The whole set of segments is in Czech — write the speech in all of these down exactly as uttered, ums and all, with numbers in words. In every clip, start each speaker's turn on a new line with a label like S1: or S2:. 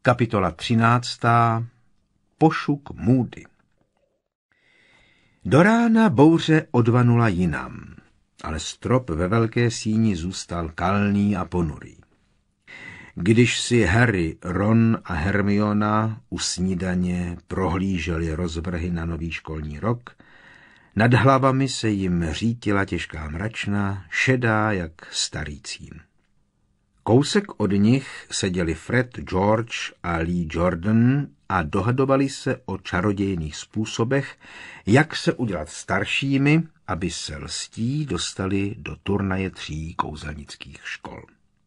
S1: Kapitola třináctá. Pošuk Moody. Do rána bouře odvanula jinam, ale strop ve velké síni zůstal kalný a ponurý. Když si Harry, Ron a Hermiona u snídaně prohlíželi rozvrhy na nový školní rok, nad hlavami se jim řítila těžká mračna, šedá jak starý cín. Kousek od nich seděli Fred, George a Lee Jordan a dohadovali se o čarodějných způsobech, jak se udělat staršími, aby se lstí dostali do turnaje tří kouzelnických škol.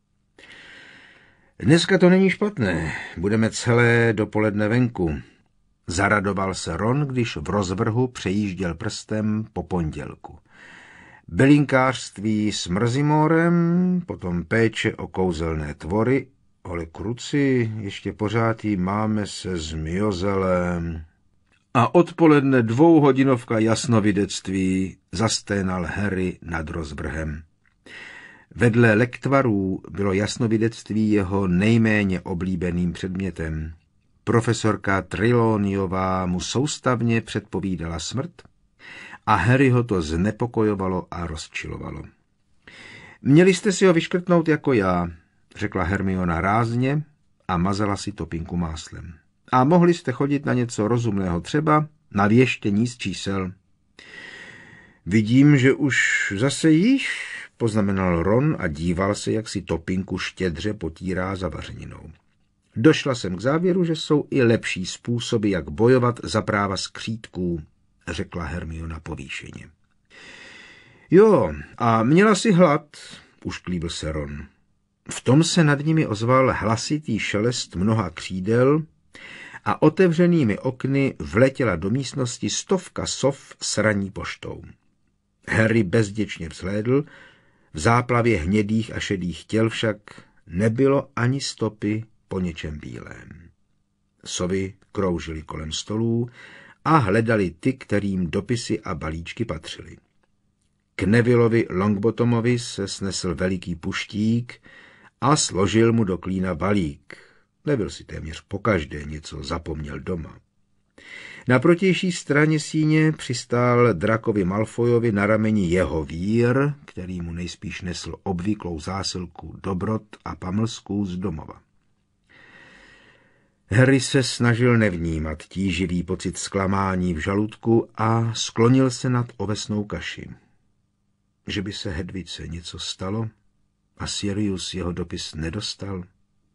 S1: Dneska to není špatné, budeme celé dopoledne venku. Zaradoval se Ron, když v rozvrhu přejížděl prstem po pondělku. Bylinkářství s Mrzimorem, potom péče o kouzelné tvory, ale kruci, ještě pořád jí máme se Zmiozelem. A odpoledne dvouhodinovka jasnovidectví, zasténal Harry nad rozvrhem. Vedle lektvarů bylo jasnovidectví jeho nejméně oblíbeným předmětem. Profesorka Trelawneyová mu soustavně předpovídala smrt a Harryho to znepokojovalo a rozčilovalo. Měli jste si ho vyškrtnout jako já, řekla Hermiona rázně a mazala si topinku máslem. A mohli jste chodit na něco rozumného, třeba na věštění z čísel. Vidím, že už zase jíš, poznamenal Ron a díval se, jak si topinku štědře potírá za vařeninou. Došla jsem k závěru, že jsou i lepší způsoby, jak bojovat za práva skřítků, řekla Hermiona povýšeně. Jo, a měla si hlad, ušklíbil se Ron. V tom se nad nimi ozval hlasitý šelest mnoha křídel a otevřenými okny vletěla do místnosti stovka sov s ranní poštou. Harry bezděčně vzhlédl, v záplavě hnědých a šedých těl však nebylo ani stopy po něčem bílém. Sovy kroužily kolem stolů a hledali ty, kterým dopisy a balíčky patřily. K Nevillovi Longbottomovi se snesl veliký puštík a složil mu do klína balík. Neville si téměř pokaždé něco zapomněl doma. Na protější straně síně přistál Dracovi Malfoyovi na rameni jeho vír, který mu nejspíš nesl obvyklou zásilku dobrot a pamlsků z domova. Harry se snažil nevnímat tíživý pocit zklamání v žaludku a sklonil se nad ovesnou kaši. Že by se Hedvice něco stalo a Sirius jeho dopis nedostal?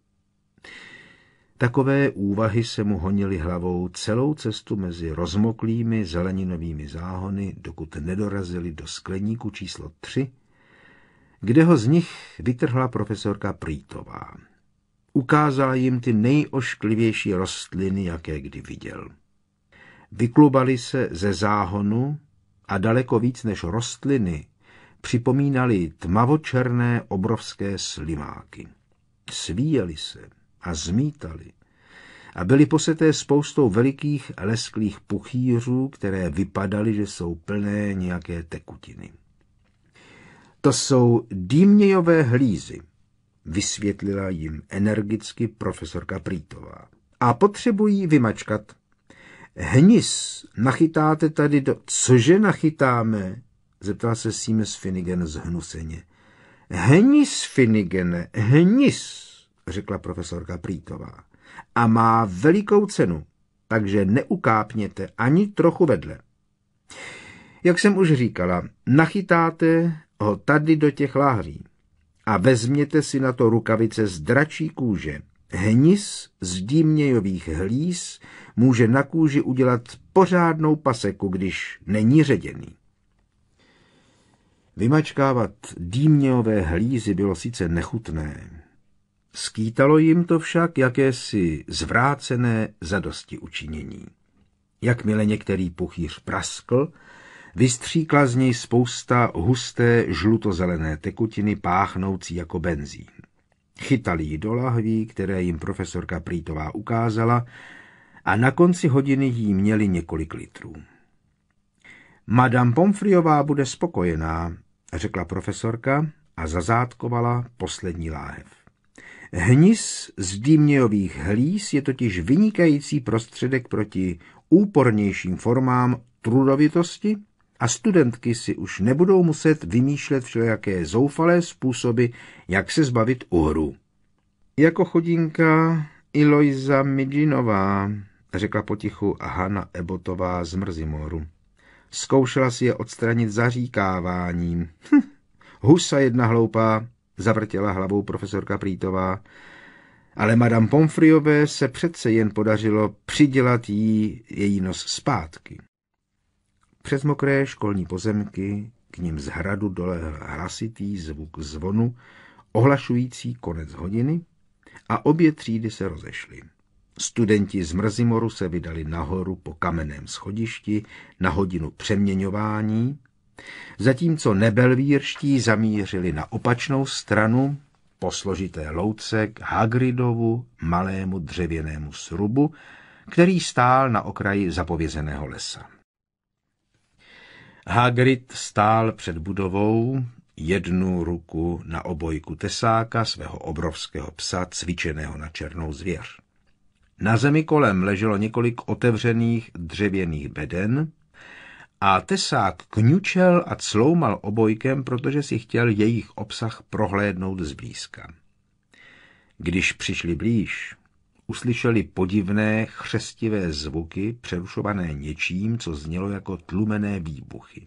S1: Takové úvahy se mu honily hlavou celou cestu mezi rozmoklými zeleninovými záhony, dokud nedorazili do skleníku číslo tři, kde ho z nich vytrhla profesorka Preetová. Ukázala jim ty nejošklivější rostliny, jaké kdy viděl. Vyklubali se ze záhonu a daleko víc než rostliny připomínali tmavočerné obrovské slimáky. Svíjeli se a zmítali a byli poseté spoustou velikých lesklých puchýřů, které vypadaly, že jsou plné nějaké tekutiny. To jsou dýmnějové hlízy, vysvětlila jim energicky profesorka Preetová. A potřebují vymačkat. Hnis nachytáte tady do... Cože nachytáme? Zeptal se Seamus Finnegan zhnuseně. Hnis, Finnegane, hnis, řekla profesorka Preetová. A má velikou cenu, takže neukápněte ani trochu vedle. Jak jsem už říkala, nachytáte ho tady do těch láhví a vezměte si na to rukavice z dračí kůže. Hnis z dýmnějových hlíz může na kůži udělat pořádnou paseku, když není ředěný. Vymačkávat dýmnějové hlízy bylo sice nechutné. Skýtalo jim to však jakési zvrácené zadostiučinění. Jakmile některý puchýř praskl, vystříkla z něj spousta husté žlutozelené tekutiny páchnoucí jako benzín. Chytali ji do lahví, které jim profesorka Preetová ukázala, a na konci hodiny jí měli několik litrů. Madame Pomfreyová bude spokojená, řekla profesorka a zazátkovala poslední láhev. Hnis z dýmnějových hlíz je totiž vynikající prostředek proti úpornějším formám trudovitosti a studentky si už nebudou muset vymýšlet všelijaké zoufalé způsoby, jak se zbavit uhru. Jako chodinka i Lojza Midžinová, řekla potichu Hana Ebotová z Mrzimoru. Zkoušela si je odstranit zaříkáváním. Hm, husa jedna hloupá, zavrtěla hlavou profesorka Prýtová, ale madame Pomfriové se přece jen podařilo přidělat jí její nos zpátky. Přes mokré školní pozemky k nim z hradu dolehl hlasitý zvuk zvonu, ohlašující konec hodiny, a obě třídy se rozešly. Studenti z Mrzimoru se vydali nahoru po kamenném schodišti na hodinu přeměňování, zatímco nebelvírští zamířili na opačnou stranu po složité louce k Hagridovu malému dřevěnému srubu, který stál na okraji zapovězeného lesa. Hagrid stál před budovou, jednu ruku na obojku tesáka svého obrovského psa cvičeného na černou zvěř. Na zemi kolem leželo několik otevřených dřevěných beden a tesák kňučel a cloumal obojkem, protože si chtěl jejich obsah prohlédnout zblízka. Když přišli blíž, uslyšeli podivné chřestivé zvuky, přerušované něčím, co znělo jako tlumené výbuchy.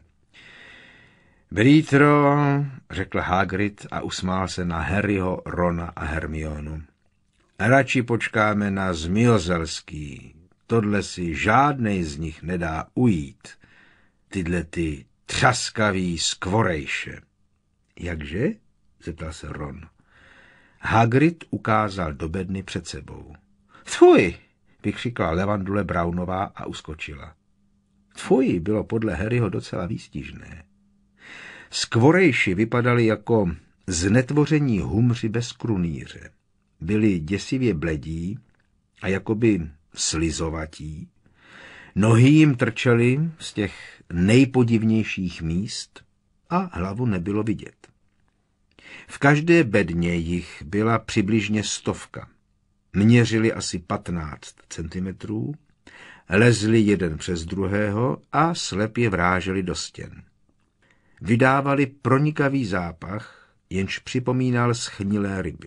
S1: Brítro, řekl Hagrid a usmál se na Harryho, Rona a Hermionu. Radši počkáme na Zmijozelský. Tohle si žádnej z nich nedá ujít. Tyhle ty třaskavý skvorejše. Jakže? Zeptal se Ron. Hagrid ukázal do bedny před sebou. Tfuj, vykřikla Levandule Brownová a uskočila. Tfuj bylo podle Harryho docela výstižné. Skvorejši vypadali jako znetvoření humři bez krunýře. Byli děsivě bledí a jakoby slizovatí. Nohy jim trčely z těch nejpodivnějších míst a hlavu nebylo vidět. V každé bedně jich byla přibližně stovka. Měřili asi patnáct centimetrů, lezli jeden přes druhého a slepě vráželi do stěn. Vydávali pronikavý zápach, jenž připomínal schnilé ryby.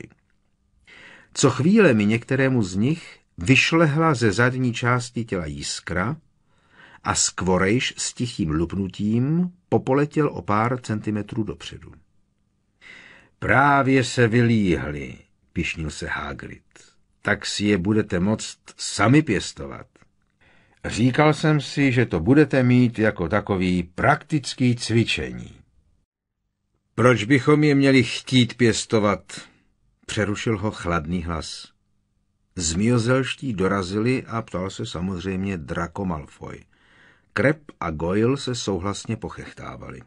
S1: Co chvíle mi některému z nich vyšlehla ze zadní části těla jiskra a skvorejš s tichým lupnutím popoletěl o pár centimetrů dopředu. Právě se vylíhli, pyšnil se Hagrid. Tak si je budete moct sami pěstovat. Říkal jsem si, že to budete mít jako takový praktický cvičení. Proč bychom je měli chtít pěstovat? Přerušil ho chladný hlas. Zmijozelští dorazili a ptal se samozřejmě Draco Malfoy. Crab a Goyle se souhlasně pochechtávali.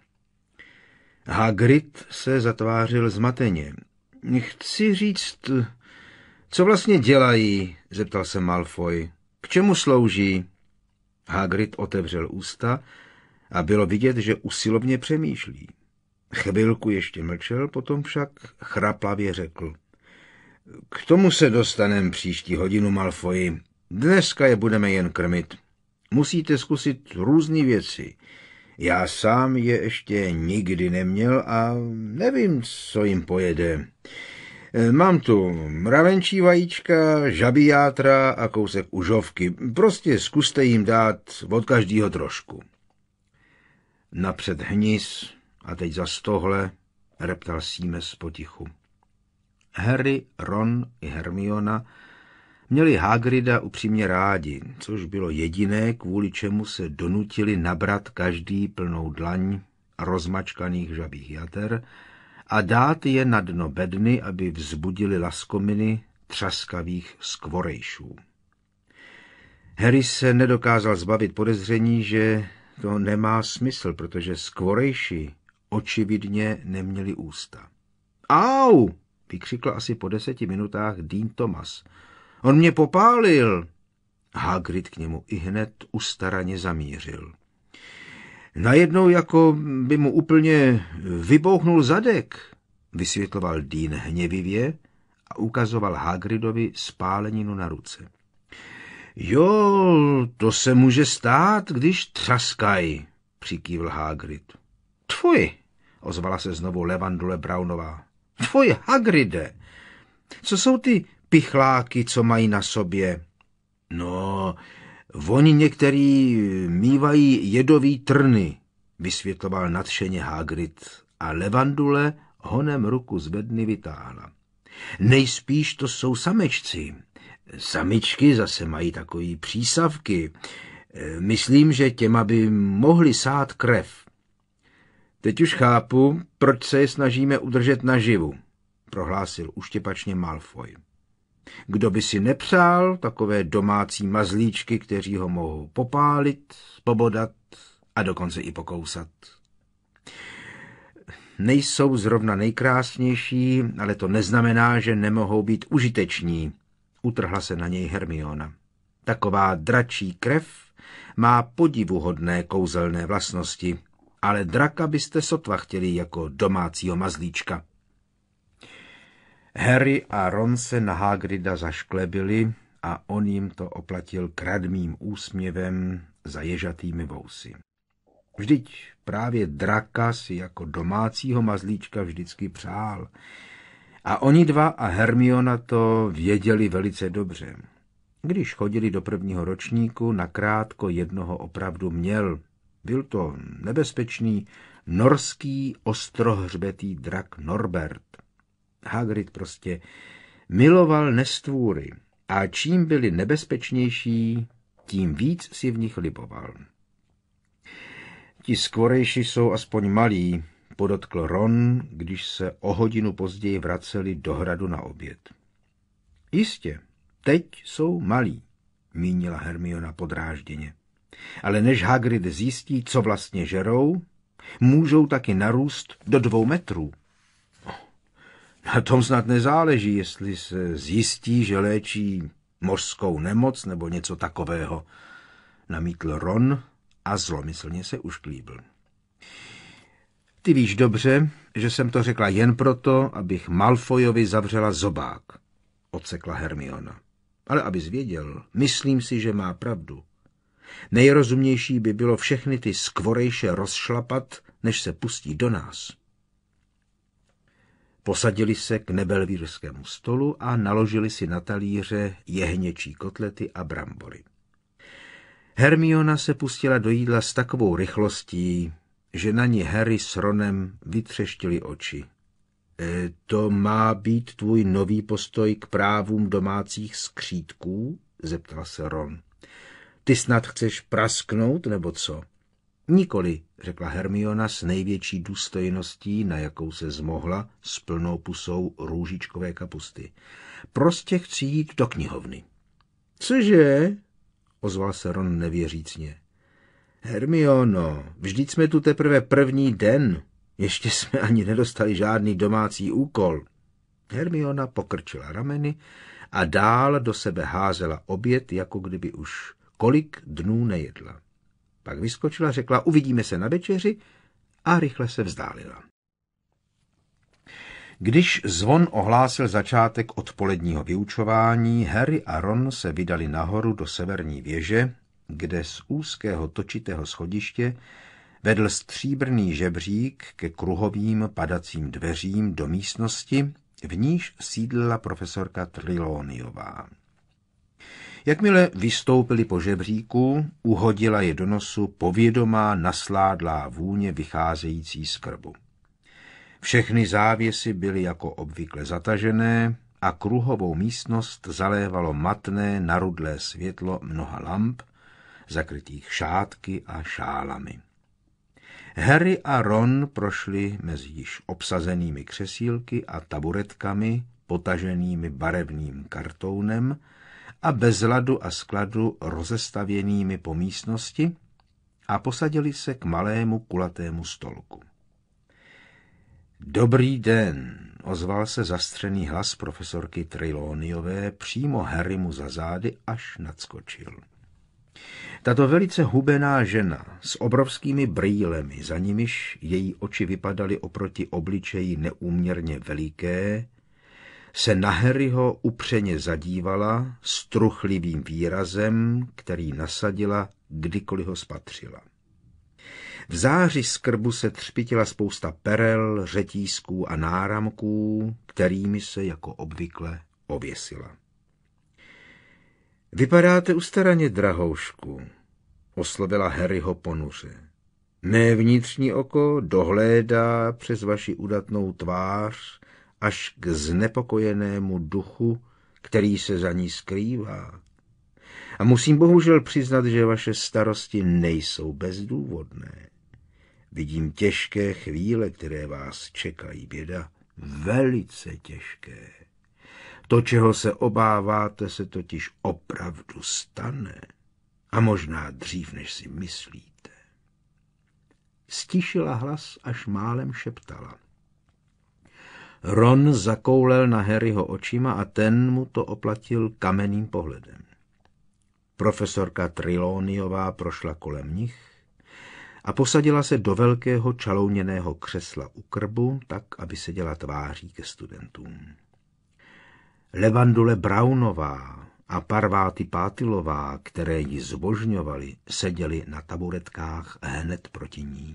S1: Hagrid se zatvářil zmateně. Chci říct, co vlastně dělají, zeptal se Malfoy. K čemu slouží? Hagrid otevřel ústa a bylo vidět, že usilovně přemýšlí. Chvilku ještě mlčel, potom však chraplavě řekl. K tomu se dostanem příští hodinu, Malfoy. Dneska je budeme jen krmit. Musíte zkusit různé věci. Já sám je ještě nikdy neměl a nevím, co jim pojede. Mám tu mravenčí vajíčka, žabí játra a kousek užovky. Prostě zkuste jim dát od každého trošku. Napřed hnis a teď zas tohle, reptal Seamus potichu. Harry, Ron i Hermiona měli Hagrida upřímně rádi, což bylo jediné, kvůli čemu se donutili nabrat každý plnou dlaň rozmačkaných žabích jater a dát je na dno bedny, aby vzbudili laskominy třaskavých skvorejšů. Harry se nedokázal zbavit podezření, že to nemá smysl, protože skvorejši očividně neměli ústa. Au! Vykřikl asi po deseti minutách Dean Thomas. On mě popálil! Hagrid k němu ihned ustaraně zamířil. Najednou jako by mu úplně vybouchnul zadek, vysvětloval Dean hněvivě a ukazoval Hagridovi spáleninu na ruce. Jo, to se může stát, když třaskaj, přikývl Hagrid. Tfuj, ozvala se znovu Levandule Brownová. Tfuj, Hagride, co jsou ty pichláky, co mají na sobě? No, oni některý mývají jedový trny, vysvětloval nadšeně Hagrid a Levandule honem ruku z bedny vytáhla. Nejspíš to jsou samečci. Samičky zase mají takový přísavky. Myslím, že těma by mohli sát krev. Teď už chápu, proč se je snažíme udržet naživu, prohlásil uštěpačně Malfoy. Kdo by si nepřál takové domácí mazlíčky, kteří ho mohou popálit, pobodat a dokonce i pokousat. Nejsou zrovna nejkrásnější, ale to neznamená, že nemohou být užiteční, utrhla se na něj Hermiona. Taková dračí krev má podivuhodné kouzelné vlastnosti, ale draka byste sotva chtěli jako domácího mazlíčka. Harry a Ron se na Hagrida zašklebili a on jim to oplatil kradmým úsměvem za ježatými vousy. Vždyť právě draka si jako domácího mazlíčka vždycky přál. A oni dva a Hermiona to věděli velice dobře. Když chodili do prvního ročníku, nakrátko jednoho opravdu měl. Byl to nebezpečný norský ostrohřbetý drak Norbert. Hagrid prostě miloval nestvůry a čím byli nebezpečnější, tím víc si v nich liboval. Ti skvorejší jsou aspoň malí, podotkl Ron, když se o hodinu později vraceli do hradu na oběd. Jistě, teď jsou malí, mínila Hermiona podrážděně. Ale než Hagrid zjistí, co vlastně žerou, můžou taky narůst do dvou metrů. Na tom snad nezáleží, jestli se zjistí, že léčí mořskou nemoc nebo něco takového, namítl Ron a zlomyslně se ušklíbl. Ty víš dobře, že jsem to řekla jen proto, abych Malfoyovi zavřela zobák, odsekla Hermiona. Ale abys věděl, myslím si, že má pravdu. Nejrozumnější by bylo všechny ty skvorejše rozšlapat, než se pustí do nás. Posadili se k nebelvírskému stolu a naložili si na talíře jehněčí kotlety a brambory. Hermiona se pustila do jídla s takovou rychlostí, že na ní Harry s Ronem vytřeštili oči. E, to má být tvůj nový postoj k právům domácích skřítků? Zeptal se Ron. Ty snad chceš prasknout, nebo co? Nikoli, řekla Hermiona s největší důstojností, na jakou se zmohla, s plnou pusou růžičkové kapusty. Prostě chci jít do knihovny. Cože? Ozval se Ron nevěřícně. Hermiono, vždyť jsme tu teprve první den. Ještě jsme ani nedostali žádný domácí úkol. Hermiona pokrčila rameny a dál do sebe házela oběd, jako kdyby už kolik dnů nejedla. Pak vyskočila, řekla, uvidíme se na večeři a rychle se vzdálila. Když zvon ohlásil začátek odpoledního vyučování, Harry a Ron se vydali nahoru do severní věže, kde z úzkého točitého schodiště vedl stříbrný žebřík ke kruhovým padacím dveřím do místnosti, v níž sídlila profesorka Trelawneyová. Jakmile vystoupili po žebříku, uhodila je do nosu povědomá nasládlá vůně vycházející z krbu. Všechny závěsy byly jako obvykle zatažené a kruhovou místnost zalévalo matné narudlé světlo mnoha lamp, zakrytých šátky a šálami. Harry a Ron prošli mezi již obsazenými křesílky a taburetkami, potaženými barevným kartounem a bez ladu a skladu rozestavěnými po místnosti a posadili se k malému kulatému stolku. Dobrý den, ozval se zastřený hlas profesorky Trelawneyové přímo Harrymu za zády, až nadskočil. Tato velice hubená žena s obrovskými brýlemi, za nimiž její oči vypadaly oproti obličeji neúměrně veliké, se na Harryho upřeně zadívala s truchlivým výrazem, který nasadila, kdykoliv ho spatřila. V záři skrbu se třpitila spousta perel, řetízků a náramků, kterými se jako obvykle ověsila. Vypadáte ustaraně, drahoušku, oslovila Harryho ponuře. Mé vnitřní oko dohlédá přes vaši udatnou tvář až k znepokojenému duchu, který se za ní skrývá. A musím bohužel přiznat, že vaše starosti nejsou bezdůvodné. Vidím těžké chvíle, které vás čekají, běda, velice těžké. To, čeho se obáváte, se totiž opravdu stane. A možná dřív, než si myslíte. Stišila hlas, až málem šeptala. Ron zakoulel na Harryho očima a ten mu to oplatil kamenným pohledem. Profesorka Trelawneyová prošla kolem nich a posadila se do velkého čalouněného křesla u krbu, tak, aby seděla tváří ke studentům. Levandule Brownová a Parváty Pátilová, které ji zbožňovali, seděli na taburetkách hned proti ní.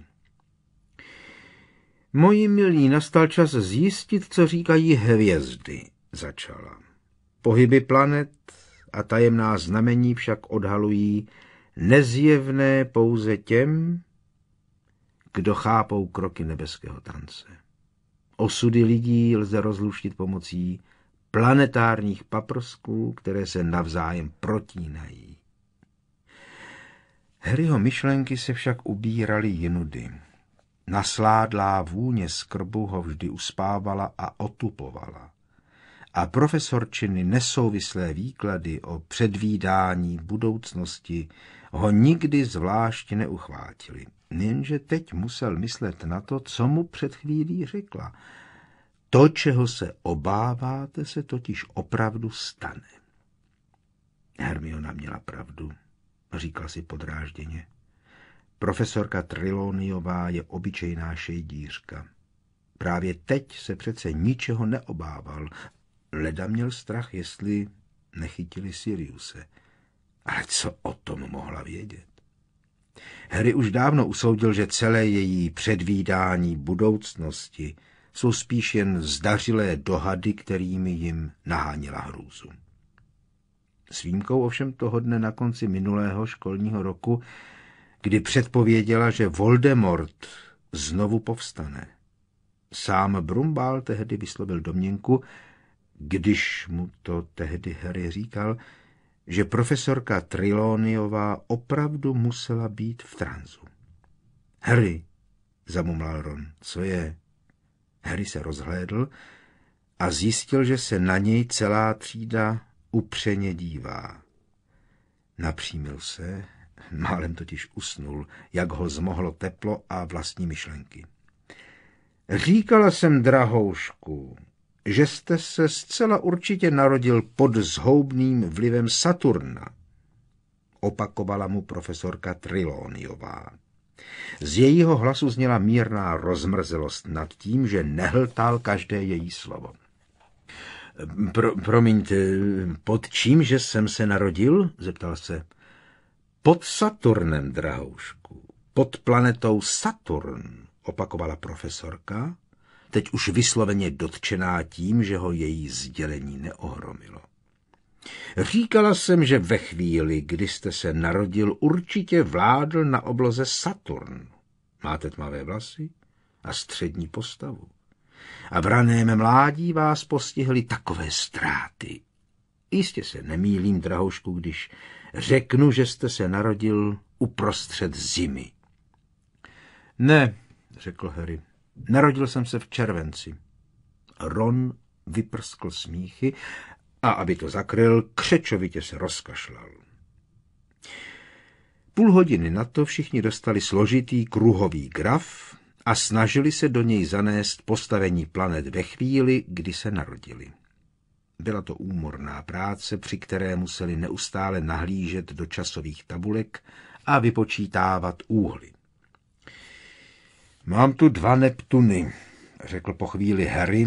S1: Moji milí, nastal čas zjistit, co říkají hvězdy, začala. Pohyby planet a tajemná znamení však odhalují nezjevné pouze těm, kdo chápou kroky nebeského tance. Osudy lidí lze rozluštit pomocí planetárních paprsků, které se navzájem protínají. Harryho myšlenky se však ubíraly jinudy. Nasládlá vůně skrbu ho vždy uspávala a otupovala. A profesorčiny nesouvislé výklady o předvídání budoucnosti ho nikdy zvlášť neuchvátily. Jenže teď musel myslet na to, co mu před chvílí řekla. To, čeho se obáváte, se totiž opravdu stane. Hermiona měla pravdu, říkala si podrážděně. Profesorka Trelawneyová je obyčejná šejdířka. Právě teď se přece ničeho neobával. Leda měl strach, jestli nechytili Siriuse. Ale co o tom mohla vědět? Harry už dávno usoudil, že celé její předvídání budoucnosti jsou spíš jen zdařilé dohady, kterými jim naháněla hrůzu. S výjimkou ovšem toho dne na konci minulého školního roku, kdy předpověděla, že Voldemort znovu povstane. Sám Brumbál tehdy vyslovil domněnku, když mu to tehdy Harry říkal, že profesorka Trelawneyová opravdu musela být v tranzu. Harry, zamumlal Ron, co je? Harry se rozhlédl a zjistil, že se na něj celá třída upřeně dívá. Napřímil se, málem totiž usnul, jak ho zmohlo teplo a vlastní myšlenky. Říkala jsem, drahoušku, že jste se zcela určitě narodil pod zhoubným vlivem Saturna, opakovala mu profesorka Trelawneyová. Z jejího hlasu zněla mírná rozmrzelost nad tím, že nehltal každé její slovo. Pro, promiňte, pod čím, že jsem se narodil? Zeptal se. Pod Saturnem, drahoušku, pod planetou Saturn, opakovala profesorka, teď už vysloveně dotčená tím, že ho její sdělení neohromilo. Říkala jsem, že ve chvíli, kdy jste se narodil, určitě vládl na obloze Saturn. Máte tmavé vlasy a střední postavu. A v raném mládí vás postihly takové ztráty. Jistě se nemýlím, drahoušku, když řeknu, že jste se narodil uprostřed zimy. Ne, řekl Harry. Narodil jsem se v červenci. Ron vyprskl smíchy a, aby to zakryl, křečovitě se rozkašlal. Půl hodiny na to všichni dostali složitý kruhový graf a snažili se do něj zanést postavení planet ve chvíli, kdy se narodili. Byla to úmorná práce, při které museli neustále nahlížet do časových tabulek a vypočítávat úhly. Mám tu dva Neptuny, řekl po chvíli Harry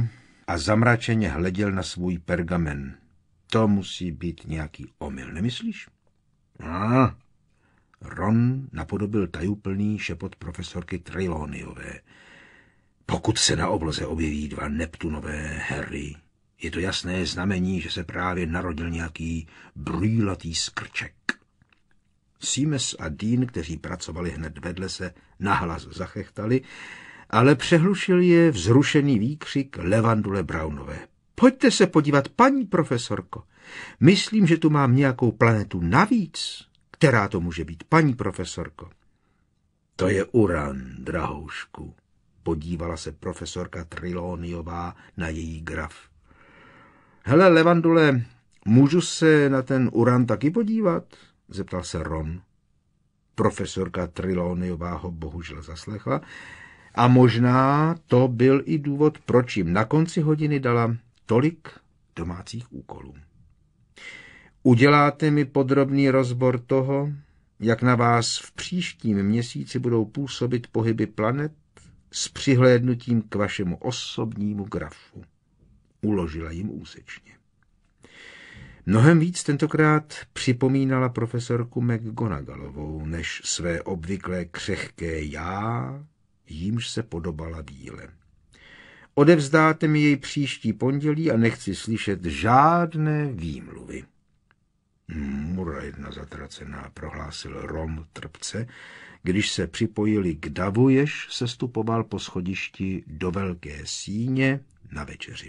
S1: a zamračeně hleděl na svůj pergamen. To musí být nějaký omyl, nemyslíš? Ah, Ron napodobil tajuplný šepot profesorky Trelawneyové. Pokud se na obloze objeví dva Neptunové Harry, je to jasné znamení, že se právě narodil nějaký brýlatý skrček. Seamus a Dean, kteří pracovali hned vedle se, nahlas zachechtali, ale přehlušil je vzrušený výkřik Levandule Brownové. Pojďte se podívat, paní profesorko. Myslím, že tu mám nějakou planetu navíc. Která to může být, paní profesorko? To je Uran, drahoušku. Podívala se profesorka Trelawneyová na její graf. Hele, Levandule, můžu se na ten Uran taky podívat? Zeptal se Ron. Profesorka Trelawneyová ho bohužel zaslechla a možná to byl i důvod, proč jim na konci hodiny dala tolik domácích úkolů. Uděláte mi podrobný rozbor toho, jak na vás v příštím měsíci budou působit pohyby planet s přihlédnutím k vašemu osobnímu grafu. Uložila jim úsečně. Mnohem víc tentokrát připomínala profesorku McGonagallovou než své obvyklé křehké já, jímž se podobala víle. Odevzdáte mi jej příští pondělí a nechci slyšet žádné výmluvy. Mura jedna zatracená, prohlásil Rom trpce, když se připojili k davu, jež sestupoval po schodišti do velké síně na večeři.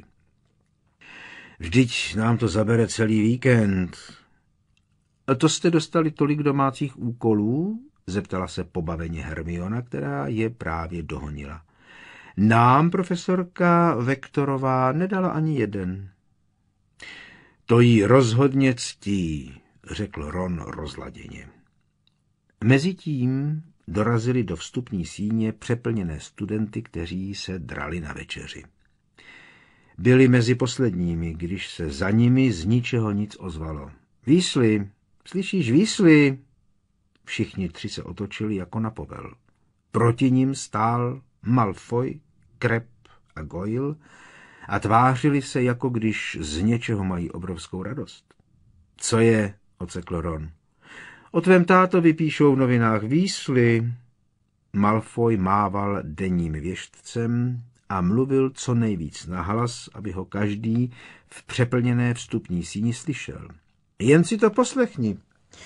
S1: Vždyť nám to zabere celý víkend. A to jste dostali tolik domácích úkolů? Zeptala se pobaveně Hermiona, která je právě dohonila. Nám profesorka Vektorová nedala ani jeden. To jí rozhodně ctí, řekl Ron rozladěně. Mezitím dorazili do vstupní síně přeplněné studenty, kteří se drali na večeři. Byli mezi posledními, když se za nimi z ničeho nic ozvalo. Weasley, slyšíš, Weasley? Všichni tři se otočili jako na povel. Proti nim stál Malfoy, Crabbe a Goyle a tvářili se, jako když z něčeho mají obrovskou radost. Co je? Ocekl Ron. O tvém tátovi píšou v novinách Weasley. Malfoy mával denním věštcem a mluvil co nejvíc nahlas, aby ho každý v přeplněné vstupní síni slyšel. Jen si to poslechni.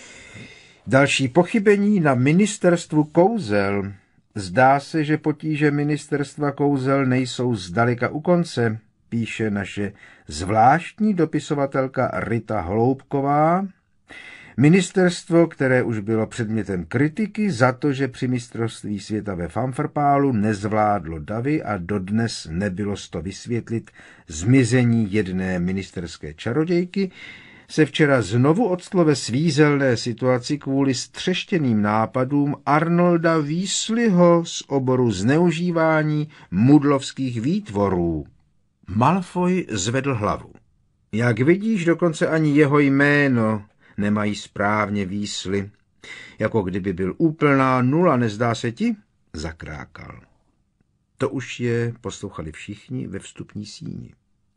S1: Další pochybení na ministerstvu kouzel. Zdá se, že potíže ministerstva kouzel nejsou zdaleka u konce, píše naše zvláštní dopisovatelka Rita Holoubková. Ministerstvo, které už bylo předmětem kritiky za to, že při mistrovství světa ve Fanfrpálu nezvládlo davy a dodnes nebylo z to vysvětlit zmizení jedné ministerské čarodějky, se včera znovu odstlo ve svízelné situaci kvůli střeštěným nápadům Arnolda Weasleyho z oboru zneužívání mudlovských výtvorů. Malfoy zvedl hlavu. Jak vidíš, dokonce ani jeho jméno nemají správně Weasley. Jako kdyby byl úplná nula, nezdá se ti? Zakrákal. To už je poslouchali všichni ve vstupní síni.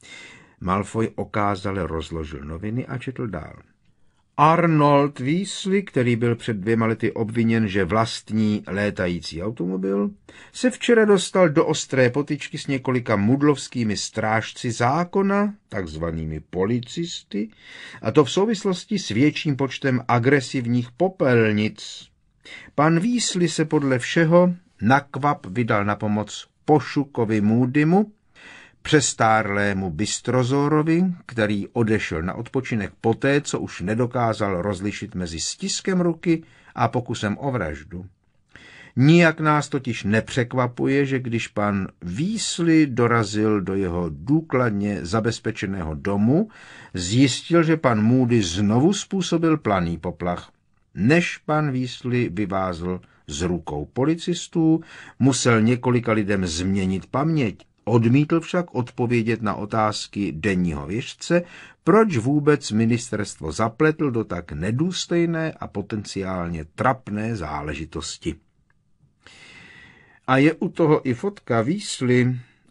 S1: Malfoy okázale rozložil noviny a četl dál. Arnold Weasley, který byl před dvěma lety obviněn, že vlastní létající automobil, se včera dostal do ostré potyčky s několika mudlovskými strážci zákona, takzvanými policisty, a to v souvislosti s větším počtem agresivních popelnic. Pan Weasley se podle všeho nakvap vydal na pomoc Pošukovi Moodymu, přestárlému Bystrozorovi, který odešel na odpočinek poté, co už nedokázal rozlišit mezi stiskem ruky a pokusem o vraždu. Nijak nás totiž nepřekvapuje, že když pan Weasley dorazil do jeho důkladně zabezpečeného domu, zjistil, že pan Moody znovu způsobil planý poplach. Než pan Weasley vyvázl z rukou policistů, musel několika lidem změnit paměť. Odmítl však odpovědět na otázky denního věštce, proč vůbec ministerstvo zapletl do tak nedůstojné a potenciálně trapné záležitosti. A je u toho i fotka Weasley,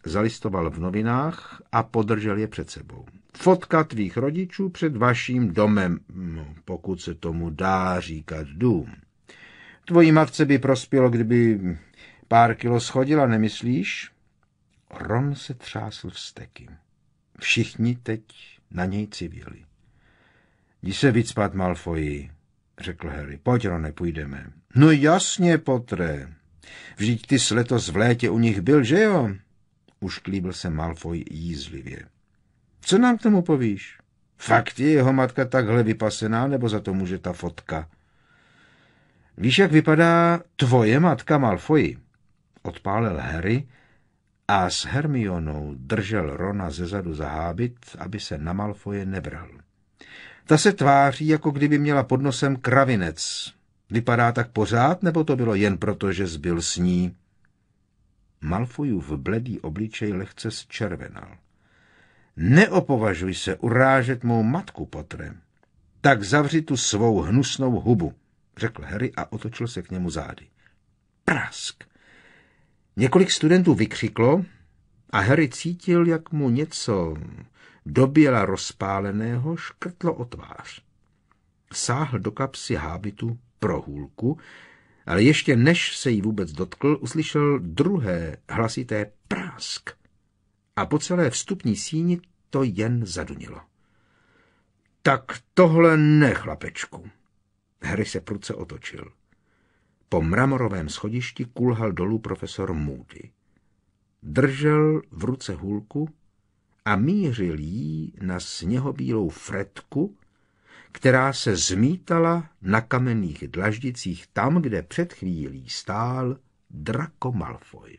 S1: zalistoval v novinách a podržel je před sebou. Fotka tvých rodičů před vaším domem, no, pokud se tomu dá říkat dům. Tvojí matce by prospělo, kdyby pár kilo schodila, nemyslíš? Ron se třásl vzteky. Všichni teď na něj civili. Jdi se vycpat, Malfoy, řekl Harry. Pojď, Rone, půjdeme. No jasně, Potre. Vždyť ty jsi letos v létě u nich byl, že jo? Ušklíbil se Malfoy jízlivě. Co nám k tomu povíš? Fakt je jeho matka takhle vypasená, nebo za to může ta fotka? Víš, jak vypadá tvoje matka, Malfoy? Odpálil Harry a s Hermionou držel Rona zezadu za hábit, aby se na Malfoye nevrhl. Ta se tváří, jako kdyby měla pod nosem kravinec. Vypadá tak pořád, nebo to bylo jen proto, že zbyl s ní? Malfoyův bledý obličej lehce zčervenal. Neopovažuj se urážet mou matku, Potre. Tak zavři tu svou hnusnou hubu, řekl Harry a otočil se k němu zády. Prask! Několik studentů vykřiklo a Harry cítil, jak mu něco doběla rozpáleného škrtlo o tvář. Sáhl do kapsy hábitu pro hůlku, ale ještě než se jí vůbec dotkl, uslyšel druhé hlasité prásk a po celé vstupní síni to jen zadunilo. Tak tohle ne, chlapečku. Harry se prudce otočil. Po mramorovém schodišti kulhal dolů profesor Moody. Držel v ruce hůlku a mířil jí na sněhobílou fretku, která se zmítala na kamenných dlaždicích tam, kde před chvílí stál Draco Malfoy.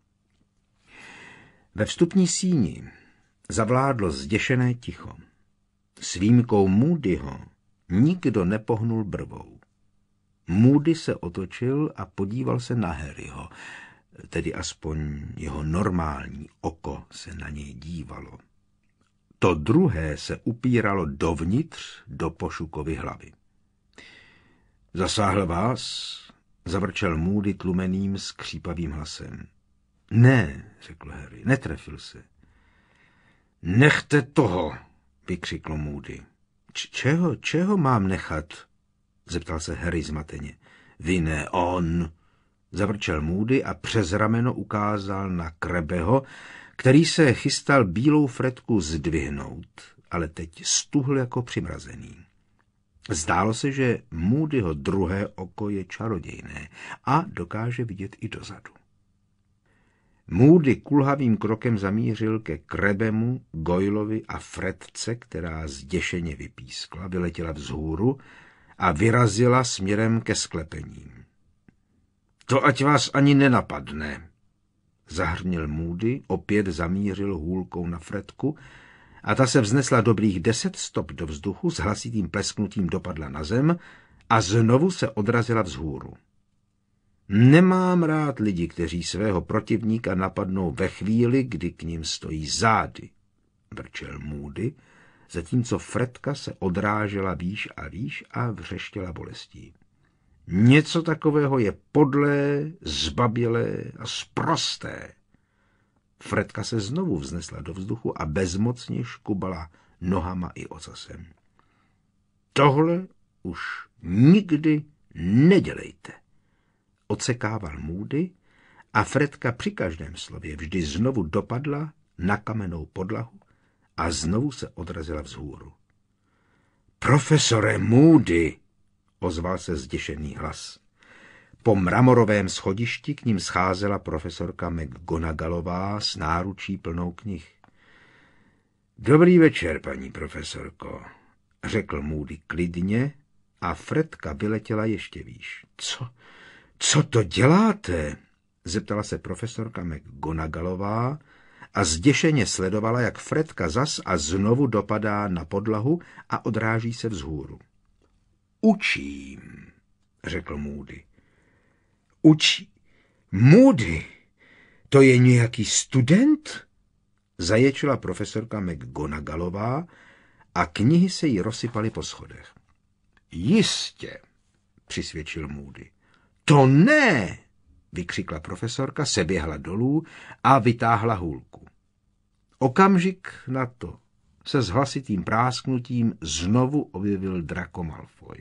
S1: Ve vstupní síni zavládlo zděšené ticho. S výjimkou Moodyho nikdo nepohnul brvou. Moody se otočil a podíval se na Harryho, tedy aspoň jeho normální oko se na něj dívalo. To druhé se upíralo dovnitř do Pošukovy hlavy. Zasáhl vás? Zavrčel Moody tlumeným skřípavým hlasem. Ne, řekl Harry, netrefil se. Nechte toho, vykřikl Moody. Čeho, čeho mám nechat? Zeptal se Harry zmateně. Vy ne, on, zavrčel Moody a přes rameno ukázal na Krebeho, který se chystal bílou fretku zdvihnout, ale teď stuhl jako přimrazený. Zdálo se, že Moodyho druhé oko je čarodějné a dokáže vidět i dozadu. Moody kulhavým krokem zamířil ke Krebemu, Goylovi a fretce, která zděšeně vypískla, vyletěla vzhůru a vyrazila směrem ke sklepením. To ať vás ani nenapadne, zahrnil Moody, opět zamířil hůlkou na fretku a ta se vznesla dobrých deset stop do vzduchu, s hlasitým plesknutím dopadla na zem a znovu se odrazila vzhůru. Nemám rád lidi, kteří svého protivníka napadnou ve chvíli, kdy k ním stojí zády, vrčel Moody, zatímco fretka se odrážela výš a výš a vřeštěla bolestí. Něco takového je podlé, zbabělé a sprosté. Fretka se znovu vznesla do vzduchu a bezmocně škubala nohama i ocasem. Tohle už nikdy nedělejte, odsekával Moody a fretka při každém slově vždy znovu dopadla na kamennou podlahu a znovu se odrazila vzhůru. Profesore Moody, ozval se zděšený hlas. Po mramorovém schodišti k ním scházela profesorka McGonagallová s náručí plnou knih. Dobrý večer, paní profesorko, řekl Moody klidně a fretka vyletěla ještě výš. Co, co to děláte? Zeptala se profesorka McGonagallová a zděšeně sledovala, jak fretka zas a znovu dopadá na podlahu a odráží se vzhůru. Učím, řekl Moody. Učí? Moody, to je nějaký student? Zaječila profesorka McGonagallová a knihy se jí rozsypaly po schodech. Jistě, přisvědčil Moody. To ne, vykřikla profesorka, seběhla dolů a vytáhla hůlku. Okamžik na to se s hlasitým prásknutím znovu objevil Draco Malfoy.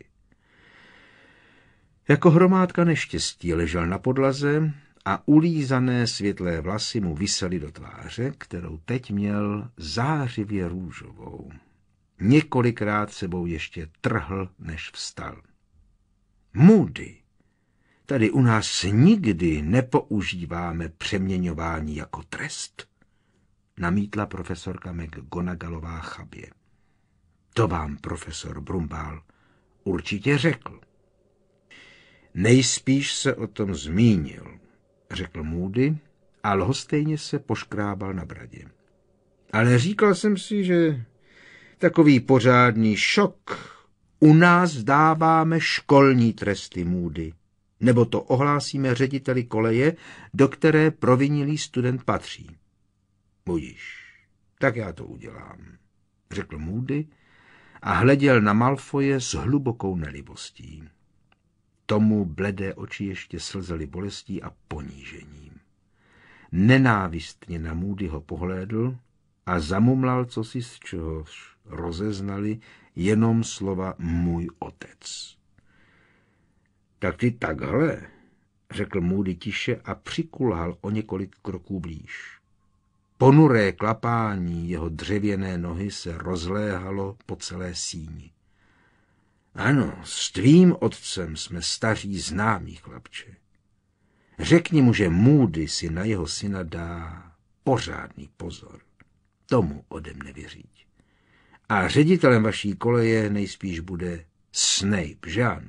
S1: Jako hromádka neštěstí ležel na podlaze a ulízané světlé vlasy mu visely do tváře, kterou teď měl zářivě růžovou. Několikrát sebou ještě trhl, než vstal. Moody, tady u nás nikdy nepoužíváme přeměňování jako trest, namítla profesorka McGonagallová chabě. To vám profesor Brumbál určitě řekl. Nejspíš se o tom zmínil, řekl Moody a lhostejně se poškrábal na bradě. Ale říkal jsem si, že takový pořádný šok. U nás dáváme školní tresty, Moody, nebo to ohlásíme řediteli koleje, do které provinilý student patří. Budíš, tak já to udělám, řekl Moody a hleděl na Malfoje s hlubokou nelibostí. Tomu bledé oči ještě slzely bolestí a ponížením. Nenávistně na Moodyho pohlédl a zamumlal cosi, z čehož rozeznali jenom slova můj otec. Tak ty takhle, řekl Moody tiše a přikulhal o několik kroků blíž. Ponuré klapání jeho dřevěné nohy se rozléhalo po celé síni. Ano, s tvým otcem jsme staří známí, chlapče. Řekni mu, že Moody si na jeho syna dá pořádný pozor. Tomu ode mne věří. A ředitelem vaší koleje nejspíš bude Snape, že ano?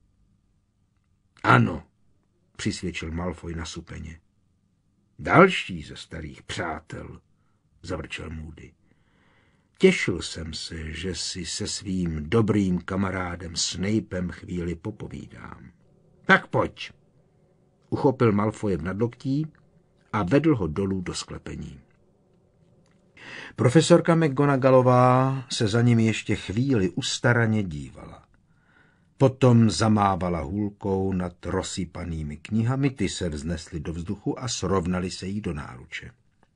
S1: Ano, přisvědčil Malfoy nasupeně. Další ze starých přátel, zavrčel Moody. Těšil jsem se, že si se svým dobrým kamarádem Snapem chvíli popovídám. Tak pojď. Uchopil Malfoje v nadloktí a vedl ho dolů do sklepení. Profesorka McGonagallová se za nimi ještě chvíli ustaraně dívala. Potom zamávala hůlkou nad rozsypanými knihami, ty se vznesly do vzduchu a srovnaly se jí do náruče.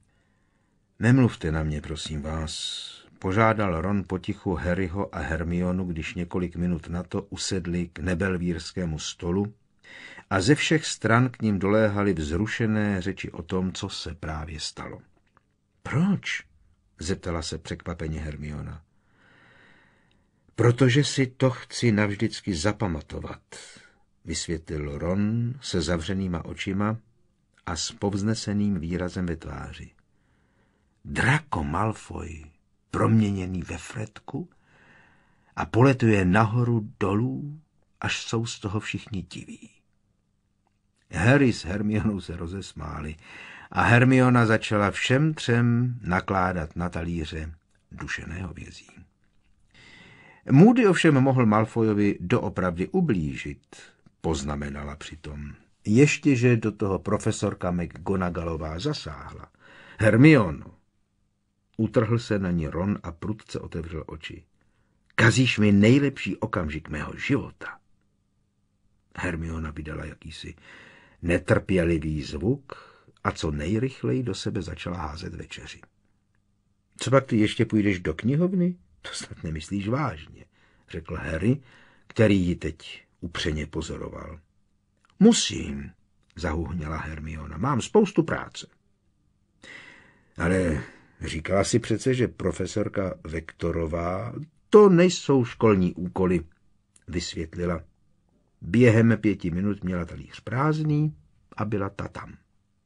S1: Nemluvte na mě, prosím vás, požádal Ron potichu Harryho a Hermionu, když několik minut na to usedli k nebelvírskému stolu a ze všech stran k ním doléhaly vzrušené řeči o tom, co se právě stalo. Proč? Zeptala se překvapeně Hermiona. Protože si to chci navždycky zapamatovat, vysvětlil Ron se zavřenýma očima a s povzneseným výrazem ve tváři. Draco Malfoy, proměněný ve Fredku, a poletuje nahoru dolů, až jsou z toho všichni diví. Harry s Hermionou se rozesmáli a Hermiona začala všem třem nakládat na talíře dušené hovězí. Moody ovšem mohl Malfoyovi doopravdy ublížit, poznamenala přitom. Ještěže do toho profesorka McGonagallová zasáhla. Hermiono, utrhl se na ní Ron a prudce otevřel oči. Kazíš mi nejlepší okamžik mého života. Hermiona vydala jakýsi netrpělivý zvuk a co nejrychleji do sebe začala házet večeři. Co pak ty ještě půjdeš do knihovny? To snad nemyslíš vážně, řekl Harry, který ji teď upřeně pozoroval. Musím, zahuhněla Hermiona, mám spoustu práce. Ale říkala si přece, že profesorka Vektorová, to nejsou školní úkoly, vysvětlila. Během pěti minut měla talíř prázdný a byla ta tam.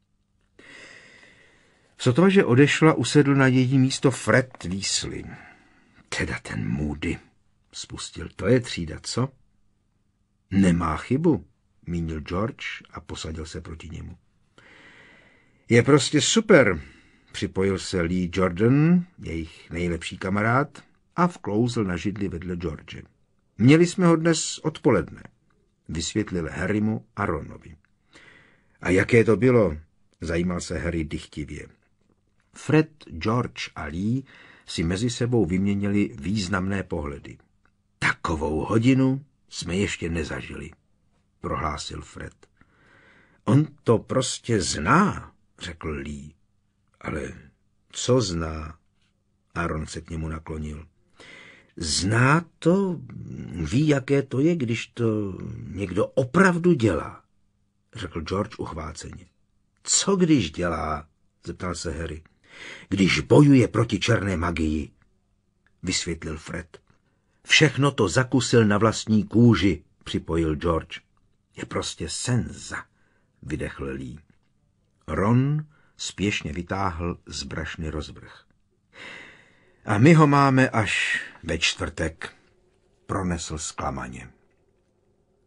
S1: Sotva, že odešla, usedl na její místo Fred Weasley. Teda ten Moody, spustil, to je třída, co? Nemá chybu, mínil George a posadil se proti němu. Je prostě super, připojil se Lee Jordan, jejich nejlepší kamarád, a vklouzl na židli vedle George. Měli jsme ho dnes odpoledne, vysvětlil Harrymu a Ronovi. A jaké to bylo? Zajímal se Harry dychtivě. Fred, George a Lee si mezi sebou vyměnili významné pohledy. Takovou hodinu jsme ještě nezažili, prohlásil Fred. On to prostě zná, řekl Lee. Ale co zná? Aaron se k němu naklonil. Zná to, ví, jaké to je, když to někdo opravdu dělá, řekl George uchváceně. Co když dělá? Zeptal se Harry. Když bojuje proti černé magii, vysvětlil Fred. Všechno to zakusil na vlastní kůži, připojil George. Je prostě senza, vydechl Lee. Ron spěšně vytáhl z brašny rozvrh. A my ho máme až ve čtvrtek, pronesl zklamaně.